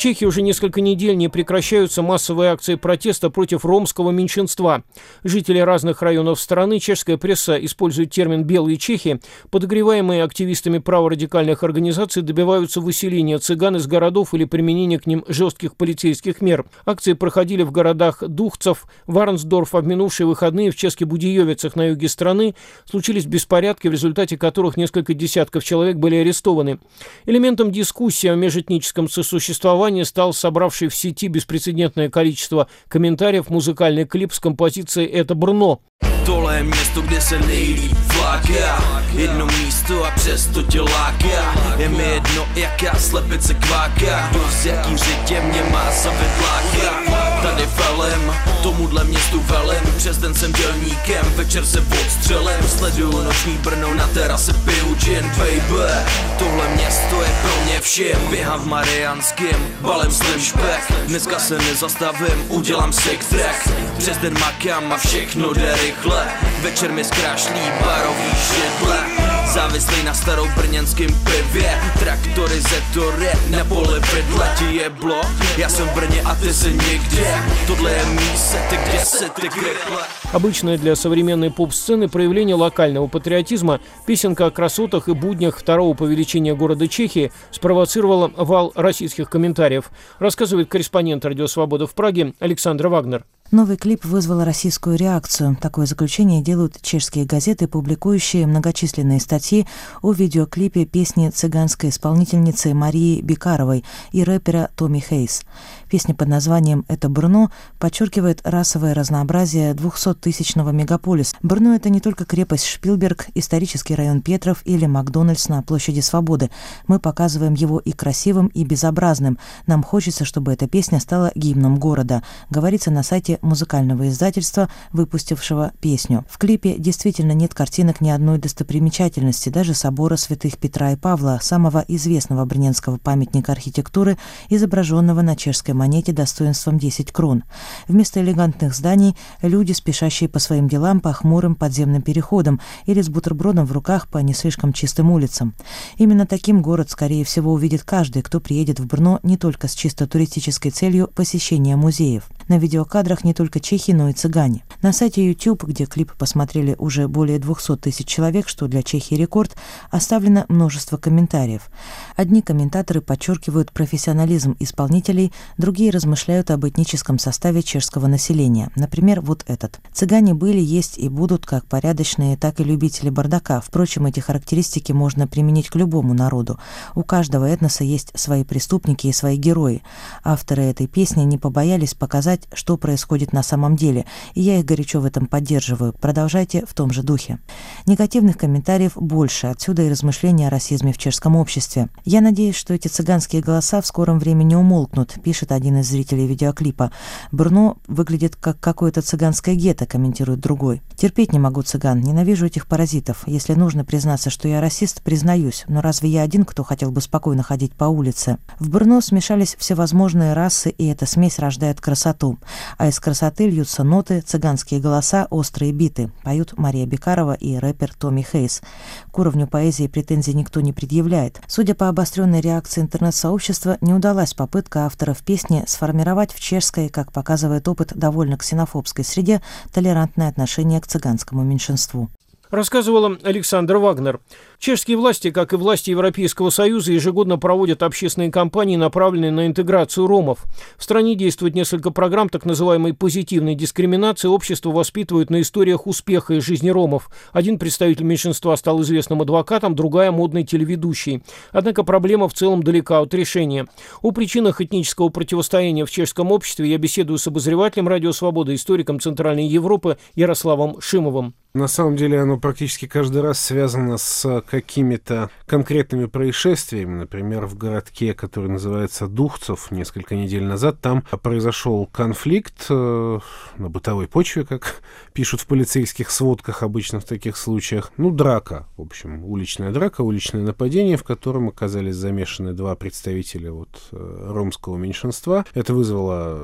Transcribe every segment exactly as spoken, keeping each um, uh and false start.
Чехии уже несколько недель не прекращаются массовые акции протеста против ромского меньшинства. Жители разных районов страны, чешская пресса использует термин «белые чехи», подогреваемые активистами праворадикальных организаций добиваются выселения цыган из городов или применения к ним жестких полицейских мер. Акции проходили в городах Духцов, Варнсдорф, а в минувшие выходные в чешских Будиевицах на юге страны случились беспорядки, в результате которых несколько десятков человек были арестованы. Элементом дискуссии о межэтническом сосуществовании стал собравший в сети беспрецедентное количество комментариев музыкальный клип с композицией «Это Брно». Tohle je město, kde se nejlíp fláká. Jedno místo a přesto tě láká. Je mi jedno, jaká slepice kváká. Kdo z jaký řitě mě má zavedláka. Tady velem, tomuhle městu velem. Přes den jsem dělníkem, večer se odstřelem. Sleduju noční Brno, na terase piju gin, baby. Tohle město je pro mě všem. Běhám v Mariánském, balem slim špek. Dneska se nezastavím, udělám sick track. Přes den makám a všechno jde rychle. Večer mi zkrášlí barový židle. Závislý na starou brněnským pivě. Traktory, zetory, na pole vidle ti jeblo. Já jsem v Brně a ty jsi nikde. Tohle je míse, ty kde jsi, ty krychle. Обычное для современной поп-сцены проявление локального патриотизма, песенка о красотах и буднях второго по величине города Чехии спровоцировала вал российских комментариев, рассказывает корреспондент «Радио Свобода» в Праге Александра Вагнер. Новый клип вызвал российскую реакцию. Такое заключение делают чешские газеты, публикующие многочисленные статьи о видеоклипе песни цыганской исполнительницы Марии Бекаровой и рэпера Томми Хейс. Песня под названием «Это Брно» подчеркивает расовое разнообразие двухсоттысячного мегаполиса. Брно – это не только крепость Шпилберг, исторический район Петров или Макдональдс на площади Свободы. Мы показываем его и красивым, и безобразным. Нам хочется, чтобы эта песня стала гимном города, говорится на сайте музыкального издательства, выпустившего песню. В клипе действительно нет картинок ни одной достопримечательности, даже собора святых Петра и Павла, самого известного брненского памятника архитектуры, изображенного на чешской монете достоинством десять крон. Вместо элегантных зданий люди, спешащие по своим делам по хмурым подземным переходам или с бутербродом в руках по не слишком чистым улицам. Именно таким город, скорее всего, увидит каждый, кто приедет в Брно не только с чисто туристической целью посещения музеев. На видеокадрах не только чехи, но и цыгане. На сайте YouTube, где клип посмотрели уже более двухсот тысяч человек, что для Чехии рекорд, оставлено множество комментариев. Одни комментаторы подчеркивают профессионализм исполнителей, другие размышляют об этническом составе чешского населения. Например, вот этот. Цыгане были, есть и будут как порядочные, так и любители бардака. Впрочем, эти характеристики можно применить к любому народу. У каждого этноса есть свои преступники и свои герои. Авторы этой песни не побоялись показать, что происходит на самом деле, и я их горячо в этом поддерживаю. Продолжайте в том же духе. Негативных комментариев больше, отсюда и размышления о расизме в чешском обществе. Я надеюсь, что эти цыганские голоса в скором времени умолкнут, пишет один из зрителей видеоклипа. Брно выглядит как какое-то цыганское гетто, комментирует другой. Терпеть не могу цыган, ненавижу этих паразитов. Если нужно признаться, что я расист, признаюсь, но разве я один, кто хотел бы спокойно ходить по улице? В Брно смешались всевозможные расы, и эта смесь рождает красоту. А из красоты льются ноты, цыганские голоса, острые биты. Поют Мария Бекарова и рэпер Томми Хейс. К уровню поэзии претензий никто не предъявляет. Судя по обостренной реакции интернет-сообщества, не удалась попытка авторов песни сформировать в чешской, как показывает опыт, довольно ксенофобской среде, толерантное отношение к цыганскому меньшинству. Рассказывала Александра Вагнер. Чешские власти, как и власти Европейского Союза, ежегодно проводят общественные кампании, направленные на интеграцию ромов. В стране действует несколько программ так называемой позитивной дискриминации. Общество воспитывают на историях успеха и жизни ромов. Один представитель меньшинства стал известным адвокатом, другая – модной телеведущей. Однако проблема в целом далека от решения. О причинах этнического противостояния в чешском обществе я беседую с обозревателем «Радио Свобода», историком Центральной Европы Ярославом Шимовым. На самом деле оно практически каждый раз связано с какими-то конкретными происшествиями. Например, в городке, который называется Духцов, несколько недель назад там произошел конфликт э, на бытовой почве, как пишут в полицейских сводках обычно в таких случаях. Ну, драка, в общем, уличная драка, уличное нападение, в котором оказались замешаны два представителя вот, э, ромского меньшинства. Это вызвало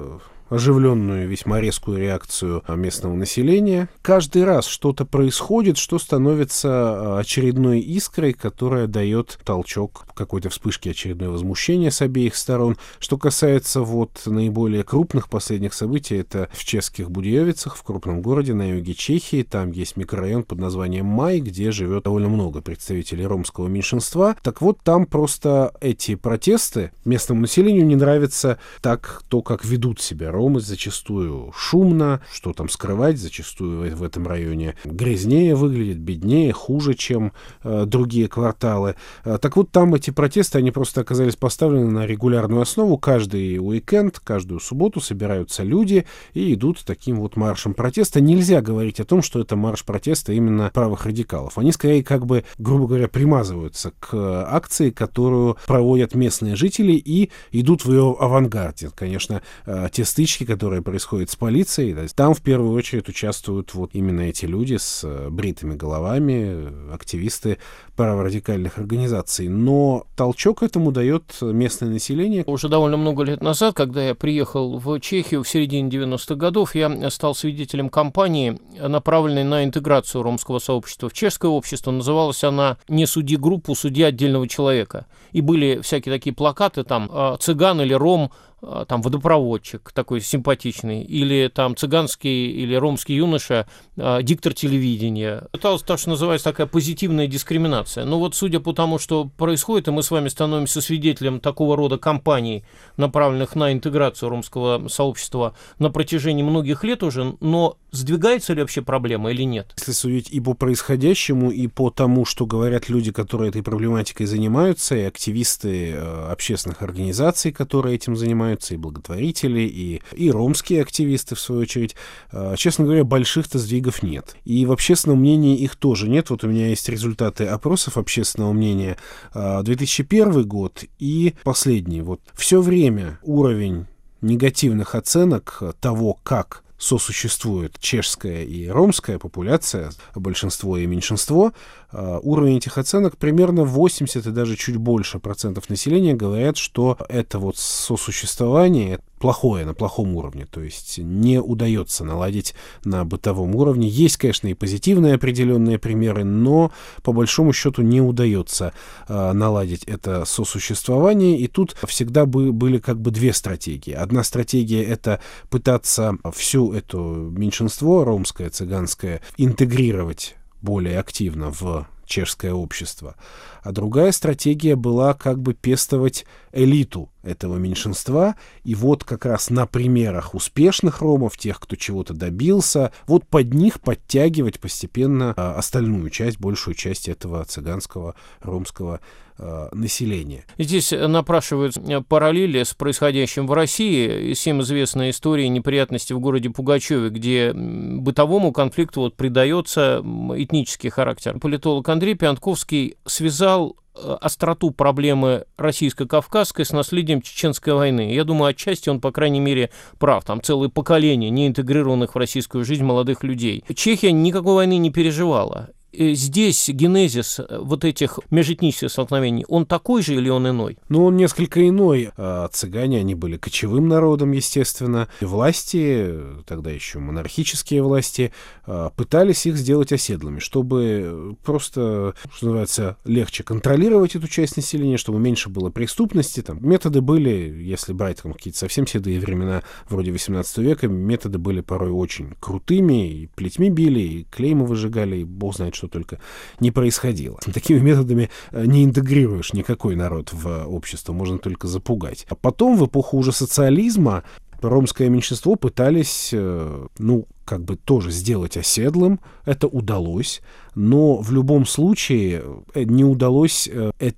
оживленную, весьма резкую реакцию местного населения. Каждый раз что-то происходит, что становится очередной искрой, которая дает толчок какой-то вспышки, очередное возмущение с обеих сторон. Что касается вот наиболее крупных последних событий, это в чешских Будеевицах, в крупном городе на юге Чехии. Там есть микрорайон под названием Май, где живет довольно много представителей ромского меньшинства. Так вот, там просто эти протесты местному населению не нравится так, то, как ведут себя ромы, зачастую шумно, что там скрывать, зачастую в этом районе грязнее выглядит, беднее, хуже, чем э, другие кварталы. Э, так вот, там эти протесты, они просто оказались поставлены на регулярную основу. Каждый уикенд, каждую субботу собираются люди и идут таким вот маршем протеста. Нельзя говорить о том, что это марш протеста именно правых радикалов. Они скорее как бы, грубо говоря, примазываются к акции, которую проводят местные жители и идут в ее авангарде. Конечно, те стычки, которые происходят с полицией, там в первую очередь участвуют вот именно эти люди с бритыми головами, активисты праворадикальных организаций. Но толчок этому дает местное население. Уже довольно много лет назад, когда я приехал в Чехию в середине девяностых годов, я стал свидетелем кампании, направленной на интеграцию ромского сообщества в чешское общество. Называлась она «Не суди группу, суди отдельного человека». И были всякие такие плакаты, там «Цыган» или «Ром», там водопроводчик такой симпатичный, или там цыганский или ромский юноша, э, диктор телевидения. Это то, что называется такая позитивная дискриминация. Но вот судя по тому, что происходит, и мы с вами становимся свидетелем такого рода кампаний, направленных на интеграцию ромского сообщества на протяжении многих лет уже, но сдвигается ли вообще проблема или нет? Если судить и по происходящему, и по тому, что говорят люди, которые этой проблематикой занимаются, и активисты э, общественных организаций, которые этим занимаются, и благотворители, и, и ромские активисты, в свою очередь. Честно говоря, больших-то сдвигов нет. И в общественном мнении их тоже нет. Вот у меня есть результаты опросов общественного мнения две тысячи первый год и последний. Вот все время уровень негативных оценок того, как сосуществует чешская и ромская популяция, большинство и меньшинство, уровень этих оценок примерно восемьдесят и даже чуть больше процентов населения говорят, что это вот сосуществование плохое, на плохом уровне, то есть не удается наладить на бытовом уровне. Есть, конечно, и позитивные определенные примеры, но по большому счету не удается э, наладить это сосуществование, и тут всегда бы, были как бы две стратегии. Одна стратегия — это пытаться всю это меньшинство, ромское, цыганское, интегрировать более активно в чешское общество. А другая стратегия была как бы пестовать элиту этого меньшинства, и вот как раз на примерах успешных ромов, тех, кто чего-то добился, вот под них подтягивать постепенно остальную часть, большую часть этого цыганского, ромского э, населения. Здесь напрашиваются параллели с происходящим в России. Всем известная история неприятностей в городе Пугачеве, где бытовому конфликту вот придается этнический характер. Политолог Андрей Пиантковский связал остроту проблемы российско-кавказской с наследием Чеченской войны. Я думаю, отчасти он, по крайней мере, прав. Там целое поколение неинтегрированных в российскую жизнь молодых людей. Чехия никакой войны не переживала. Здесь генезис вот этих межэтнических столкновений, он такой же или он иной? Ну, он несколько иной. Цыгане, они были кочевым народом, естественно. Власти, тогда еще монархические власти, пытались их сделать оседлыми, чтобы просто, что называется, легче контролировать эту часть населения, чтобы меньше было преступности. Там методы были, если брать там какие-то совсем седые времена, вроде восемнадцатого века, методы были порой очень крутыми, и плетьми били, и клеймы выжигали, и бог знает, что только не происходило. Такими методами не интегрируешь никакой народ в общество, можно только запугать. А потом, в эпоху уже социализма, ромское меньшинство пытались, ну, как бы тоже сделать оседлым. Это удалось, но в любом случае не удалось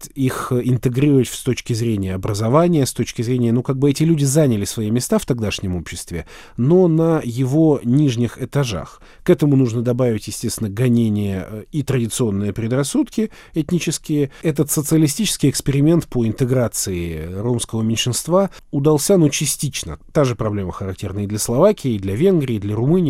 их интегрировать с точки зрения образования, с точки зрения, ну, как бы эти люди заняли свои места в тогдашнем обществе, но на его нижних этажах. К этому нужно добавить, естественно, гонения и традиционные предрассудки этнические. Этот социалистический эксперимент по интеграции ромского меньшинства удался, ну, частично. Та же проблема характерна и для Словакии, и для Венгрии, и для Румынии.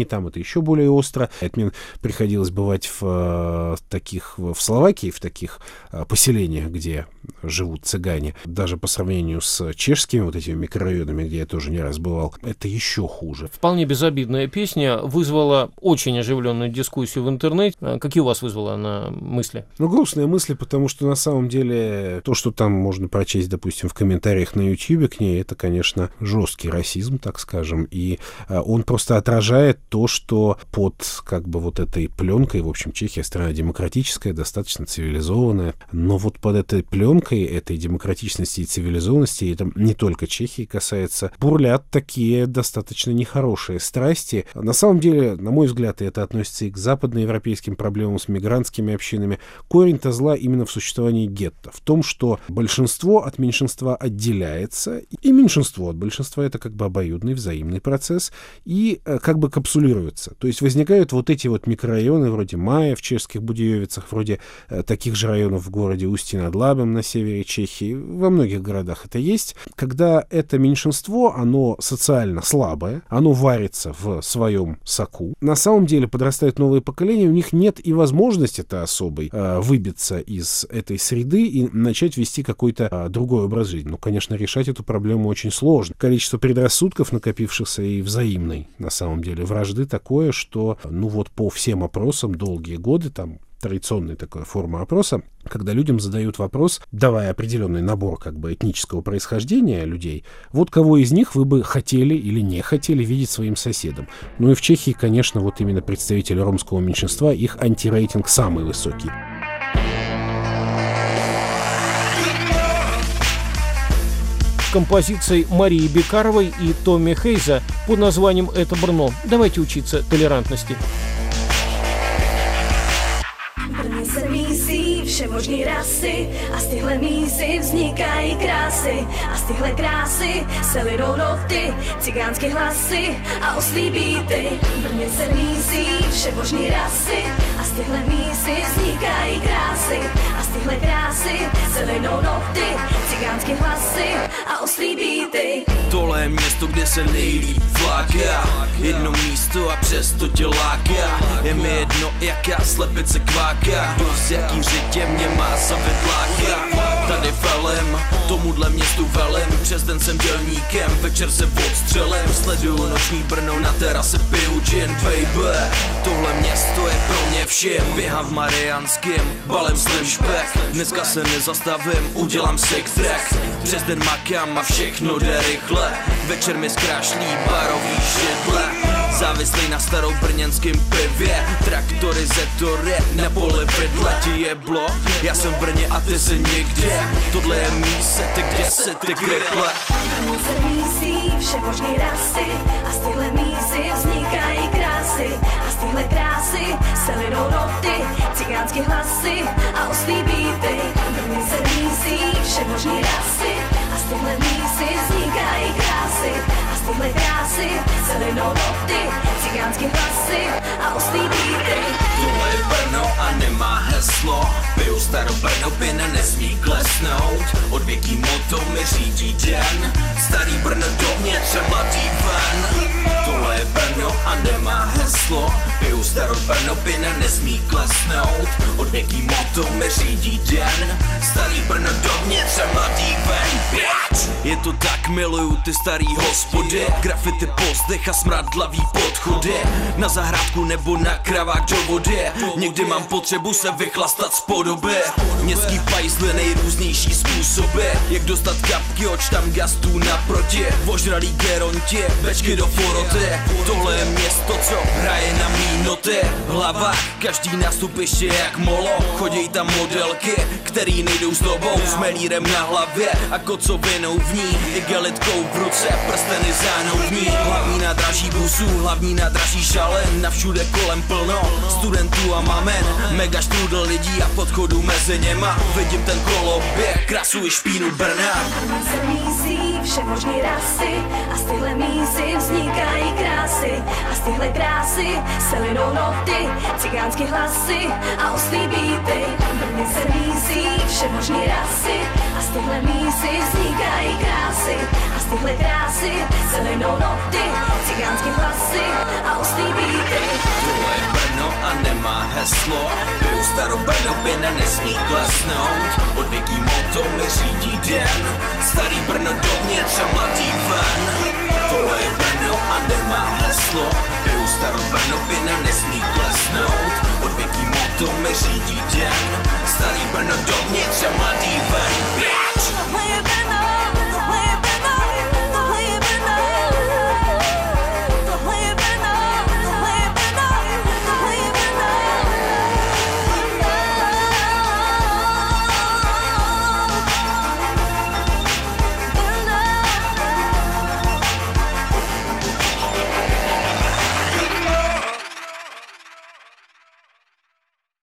там это еще более остро. Это мне приходилось бывать в таких, в Словакии, в таких поселениях, где живут цыгане. Даже по сравнению с чешскими вот этими микрорайонами, где я тоже не раз бывал, это еще хуже. Вполне безобидная песня вызвала очень оживленную дискуссию в интернете. Какие у вас вызвала она мысли? Ну, грустные мысли, потому что на самом деле то, что там можно прочесть, допустим, в комментариях на Ютьюбе к ней, это, конечно, жесткий расизм, так скажем, и он просто отражает то, что под как бы вот этой пленкой, в общем, Чехия страна демократическая, достаточно цивилизованная, но вот под этой пленкой этой демократичности и цивилизованности, и это не только Чехии касается, бурлят такие достаточно нехорошие страсти. На самом деле, на мой взгляд, и это относится и к западноевропейским проблемам с мигрантскими общинами, корень-то зла именно в существовании гетто, в том, что большинство от меньшинства отделяется, и меньшинство от большинства — это как бы обоюдный взаимный процесс, и как бы капсулируется. То есть возникают вот эти вот микрорайоны вроде Мая в чешских Будеевицах, вроде таких же районов в городе Устье над Лабем на севере Чехии, во многих городах это есть, когда это меньшинство, оно социально слабое, оно варится в своем соку. На самом деле подрастают новые поколения, у них нет и возможности-то особой э, выбиться из этой среды и начать вести какой-то э, другой образ жизни. Ну, конечно, решать эту проблему очень сложно. Количество предрассудков, накопившихся, и взаимной, на самом деле, вражды такое, что, ну вот по всем опросам долгие годы, там, традиционная такая форма опроса, когда людям задают вопрос, давая определенный набор как бы этнического происхождения людей, вот кого из них вы бы хотели или не хотели видеть своим соседом. Ну и в Чехии, конечно, вот именно представители ромского меньшинства, их антирейтинг самый высокий. Композицией Марии Бекаровой и Томми Хейза под названием «Это Брно». Давайте учиться толерантности. Se mísí všemožný rasy a z tyhle mísy vznikají krásy a z tyhle krásy se lidou noty, cigánské hlasy a oslí bíty. V Brně se mísí všemožný rasy a z tyhle mísy vznikají krásy a z tyhle krásy se lidou noty, cigánské hlasy a oslí bíty. Tohle je město, kde se nejlíp fláká, jedno místo a přesto tě láká. Je mi jedno, jaká slepice kváká, z jaký řitě mě má zavedláka. Tady velem, tomuhle městu velem, přes den jsem dělníkem, večer se odstřelem. Sleduju noční Brno, na terase piju gin, baby. Tohle město je pro mě všem, běhám v Mariánském, balem slim špek. Dneska se nezastavím, udělám sick track. Přes den makám a všechno jde rychle, večer mi zkrášlí barový židle. Závislý na starou brněnském pivě, traktory, zetory, na poli vidle ti jeblo. Já jsem v Brně a ty jsi nikde, tohle je míse, ty kde jsi, ty krykle. Brně se mísí všemožný rasy a z tyhle mísy vznikají krásy a z tyhle krásy se lidou noty, cigánské hlasy a oslí bíty. Brně se mísí všemožný rasy a z tyhle mísy vznikají krásy a z tyhle krásy se lidou noty, cigánské hlasy a oslí bíty. Tohle je Brno a nemá heslo, piju starou Brno, pina nesmí klesnout. Od věký moto mi řídí den, starý Brno dovnitř a mladý ven. Tohle je Brno a nemá heslo, piju starou Brno, pina nesmí klesnout. Od věký moto mi řídí den, starý Brno dovnitř a mladý ven. Je to tak, miluju ty starý hospody, grafity, pozdech a smradlavý podchody. Na zahrádku nebo na kravák do vody, někdy mám potřebu se vychlastat z podoby. Městský pajzly, nejrůznější způsoby, jak dostat kapky od štamgastů naproti. Ožralý geronti, bečky do foroty, tohle je město, co hraje na mý noty. Hlava, každý nástupiště jak molo, choděj tam modelky, který nejdou s tobou, s melírem na hlavě a kocovinou v ní, igelitkou v ruce, prsteny zánou v ní. Hlavní nádraží busů, hlavní nádraží šalen, na všude kolem plno studentů a mamen, mega štrudl lidí a podchodu mezi něma. Vidím ten koloběh, krasu i špínu Brna. Brně se mísí všemožný rasy a z tyhle mísy vznikají krásy a z tyhle krásy se lidou noty, cigánské hlasy a oslí bíty. Brně se mísí všemožný rasy a z z tyhle mísy vznikají krásy a z tyhle krásy se lejnou noty, cigánské hlasy a ostrý beaty. Tohle je Brno a nemá heslo, piju starou Brno, pěna nesmí klesnout. Od věký moto mi řídí den, starý Brno dovnitř a mladý ven. Tohle je Brno a nemá heslo, piju starou Brno, pěna nesmí klesnout. Od věký moto mi řídí den, starý Brno dovnitř